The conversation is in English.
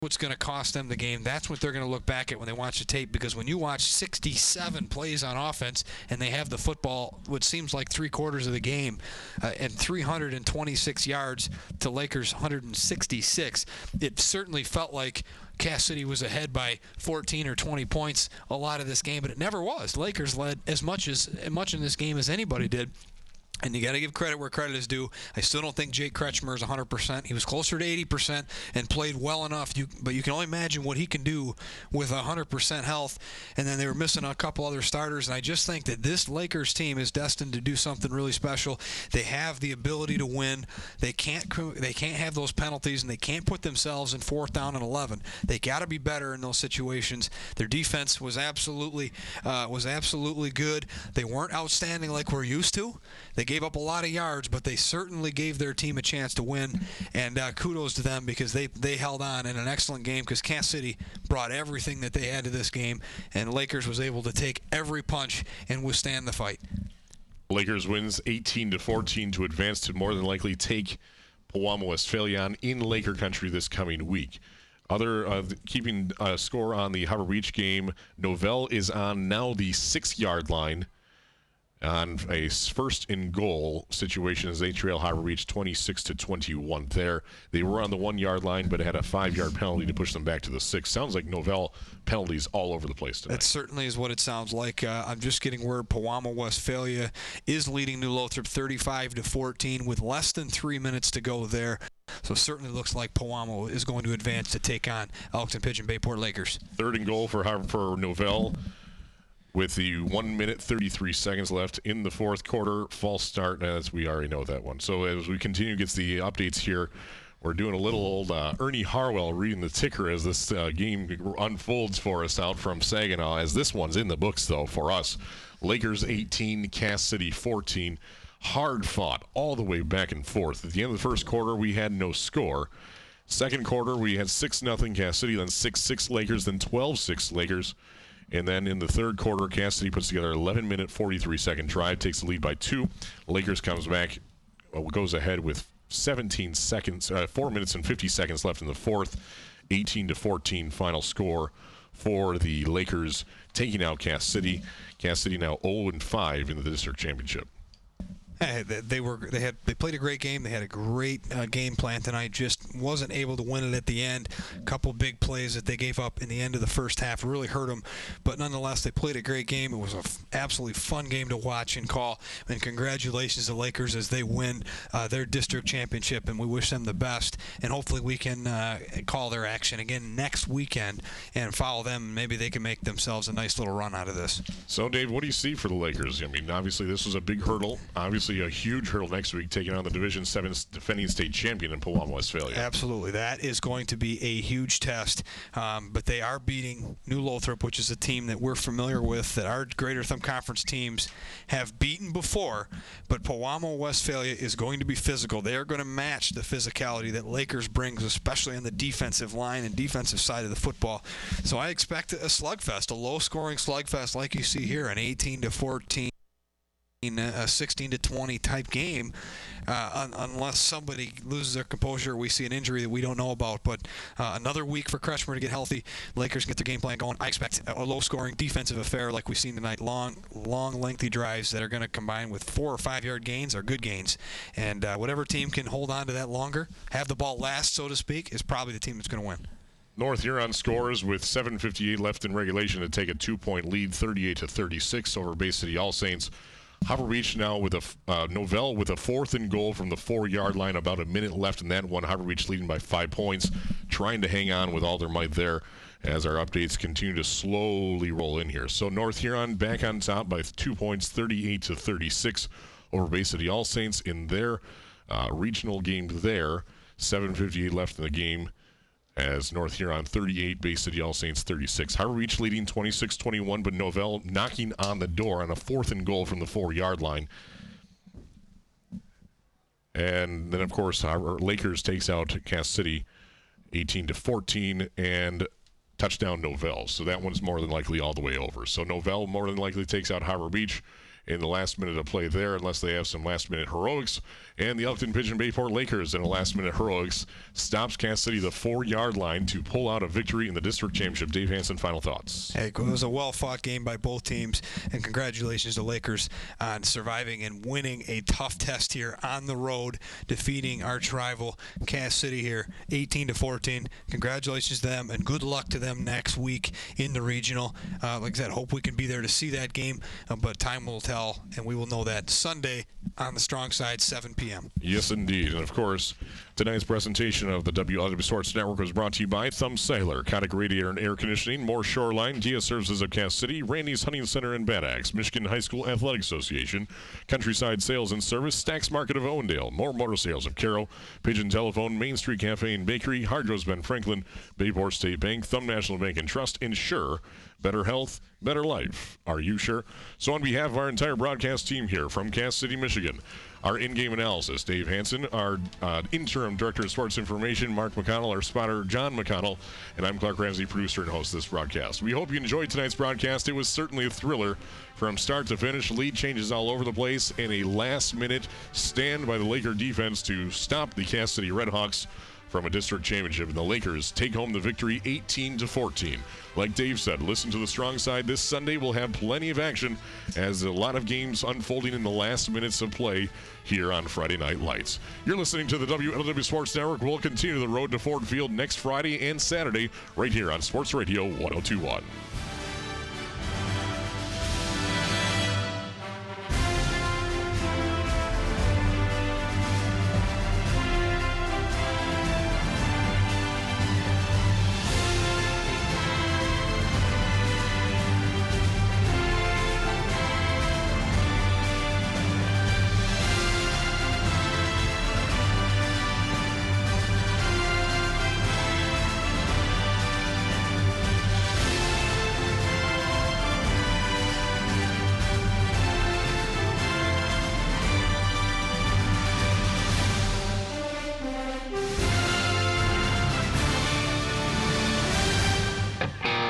what's going to cost them the game. That's what they're going to look back at when they watch the tape, because when you watch 67 plays on offense and they have the football what seems like three-quarters of the game and 326 yards to Lakers 166, it certainly felt like Cass City was ahead by 14 or 20 points a lot of this game, but it never was. Lakers led as much in this game as anybody did. And you got to give credit where credit is due. I still don't think Jake Kretschmer is 100%. He was closer to 80% and played well enough. But you can only imagine what he can do with 100% health. And then they were missing a couple other starters. And I just think that this Lakers team is destined to do something really special. They have the ability to win. They can't have those penalties, and they can't put themselves in 4th down and 11. They got to be better in those situations. Their defense was absolutely good. They weren't outstanding like we're used to. They gave up a lot of yards, but they certainly gave their team a chance to win, and kudos to them because they held on in an excellent game because Cass City brought everything that they had to this game, and Lakers was able to take every punch and withstand the fight. Lakers wins 18-14 to advance to more than likely take Pewamo Westphalian in Laker country this coming week. Keeping a score on the Harbor Beach game, Novell is on now the 6-yard line on a first and goal situation as they trail Harbor Beach 26-21 there. They were on the 1-yard line, but had a 5-yard penalty to push them back to the 6. Sounds like Novell penalties all over the place tonight. That certainly is what it sounds like. I'm just getting word Pewamo Westphalia is leading New Lothrop 35-14 with less than 3 minutes to go there. So it certainly looks like Pewamo is going to advance to take on Elkton Pigeon Bayport Lakers. 3rd and goal for Novell. With the 1 minute 33 seconds left in the 4th quarter, false start, as we already know that one. So as we continue, gets the updates here. We're doing a little old Ernie Harwell reading the ticker as this game unfolds for us out from Saginaw. As this one's in the books, though, for us. Lakers 18, Cass City 14. Hard fought all the way back and forth. At the end of the 1st quarter, we had no score. 2nd quarter, we had 6-0 Cass City, then 6-6 Lakers, then 12-6 Lakers. And then in the 3rd quarter, Cass City puts together an 11-minute, 43-second drive, takes the lead by 2. Lakers comes back, goes ahead with 17 seconds, 4 minutes and 50 seconds left in the 4th. 18-14 final score for the Lakers, taking out Cass City. Cass City now 0-5 in the district championship. They played a great game. They had a great game plan tonight. Just wasn't able to win it at the end. A couple big plays that they gave up in the end of the first half really hurt them. But nonetheless, they played a great game. It was an absolutely fun game to watch and call. And congratulations to Lakers as they win their district championship. And we wish them the best. And hopefully we can call their action again next weekend and follow them. Maybe they can make themselves a nice little run out of this. So, Dave, what do you see for the Lakers? I mean, obviously this was a big hurdle. Obviously a huge hurdle next week, taking on the Division 7 defending state champion in Pewamo Westphalia. Absolutely. That is going to be a huge test. But they are beating New Lothrop, which is a team that we're familiar with, that our Greater Thumb Conference teams have beaten before. But Pewamo Westphalia is going to be physical. They are going to match the physicality that Lakers brings, especially on the defensive line and defensive side of the football. So I expect a slugfest, a low-scoring slugfest like you see here, an 18-14. A 16-20 type game, unless somebody loses their composure, we see an injury that we don't know about. But another week for Kretschmer to get healthy. Lakers get their game plan going. I expect a low-scoring defensive affair like we've seen tonight. Long, lengthy drives that are going to combine with 4 or 5 yard gains are good gains. And whatever team can hold on to that longer, have the ball last, so to speak, is probably the team that's going to win. North Huron scores with 7:58 left in regulation to take a 2-point lead, 38-36 over Bay City All Saints. Harbor Beach now with Novell with a 4th and goal from the 4-yard line, about a minute left in that one. Harbor Beach leading by 5 points, trying to hang on with all their might there as our updates continue to slowly roll in here. So North Huron back on top by 2 points, 38-36 over Bay City All Saints in their regional game there. 7:58 left in the game as North Huron 38, Bay City All Saints 36. Harbor Beach leading 26-21, but Novell knocking on the door on a 4th and goal from the 4-yard line. And then, of course, our Lakers takes out Cass City 18-14 and touchdown Novell. So that one's more than likely all the way over. So Novell more than likely takes out Harbor Beach, in the last minute of play there, unless they have some last-minute heroics. And the Elkton Pigeon Bayport Lakers in a last-minute heroics stops Cass City the 4-yard line to pull out a victory in the district championship. Dave Hansen, final thoughts. Hey, it was a well-fought game by both teams, and congratulations to Lakers on surviving and winning a tough test here on the road, defeating arch rival Cass City here, 18-14. Congratulations to them, and good luck to them next week in the regional. Like I said, hope we can be there to see that game, but time will tell, and we will know that Sunday on the strong side, 7 p.m. Yes, indeed. And, of course, tonight's presentation of the WLW Sports Network was brought to you by Thumb Sailor, Kotick Radiator and Air Conditioning, More Shoreline, Dia Services of Cass City, Randy's Hunting Center in Bad Axe, Michigan High School Athletic Association, Countryside Sales and Service, Stacks Market of Owendale, More Motor Sales of Carroll, Pigeon Telephone, Main Street Cafe and Bakery, Hardro's Ben Franklin, Bayport State Bank, Thumb National Bank and Trust, Insure, better health, better life. Are you sure? So on behalf of our entire broadcast team here from Cass City, Michigan, our in-game analysis, Dave Hansen, our interim director of sports information, Mark McConnell, our spotter, John McConnell, and I'm Clark Ramsey, producer and host of this broadcast. We hope you enjoyed tonight's broadcast. It was certainly a thriller from start to finish. Lead changes all over the place, and a last-minute stand by the Laker defense to stop the Cass City Redhawks from a district championship, and the Lakers take home the victory 18-14. Like Dave said, listen to the strong side. This Sunday we'll have plenty of action as a lot of games unfolding in the last minutes of play here on Friday Night Lights. You're listening to the WLW Sports Network. We'll continue the road to Ford Field next Friday and Saturday right here on Sports Radio 102.1.